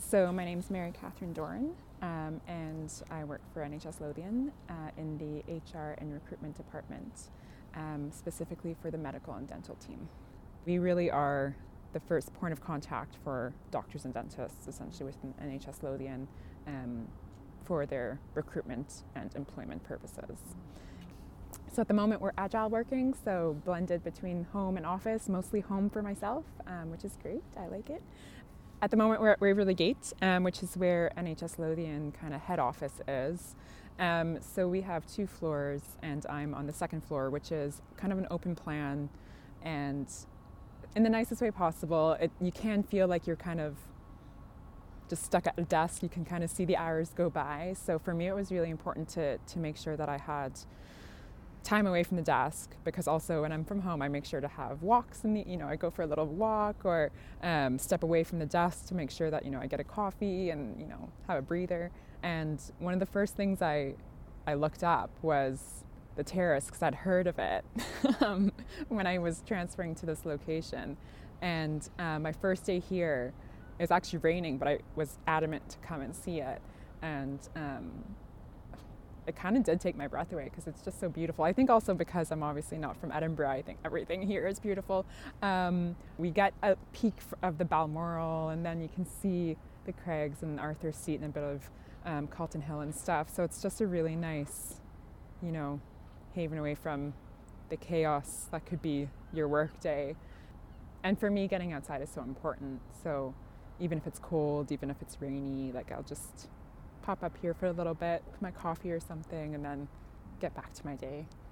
So my name's Mary Catherine Doran, and I work for NHS Lothian in the HR and recruitment department, specifically for the medical and dental team. We really are the first point of contact for doctors and dentists, essentially within NHS Lothian, for their recruitment and employment purposes. So at the moment we're agile working, so blended between home and office, mostly home for myself, which is great, I like it. At the moment we're at Waverley Gate, which is where NHS Lothian kind of head office is. So we have 2 floors and I'm on the 2nd floor, which is kind of an open plan, and in the nicest way possible. You can feel like you're kind of just stuck at a desk. You can kind of see the hours go by. So for me it was really important to make sure that I had time away from the desk, because also when I'm from home I make sure to have walks I go for a little walk or step away from the desk to make sure that I get a coffee and have a breather. And one of the first things I looked up was the terrace, because I'd heard of it when I was transferring to this location. And my first day here, it was actually raining, but I was adamant to come and see it. And it kind of did take my breath away because it's just so beautiful. I think also because I'm obviously not from Edinburgh, I think everything here is beautiful. We get a peek of the Balmoral, and then you can see the Craigs and Arthur's Seat and a bit of Calton Hill and stuff. So it's just a really nice, haven away from the chaos that could be your work day. And for me, getting outside is so important. So even if it's cold, even if it's rainy, I'll just pop up here for a little bit with my coffee or something and then get back to my day.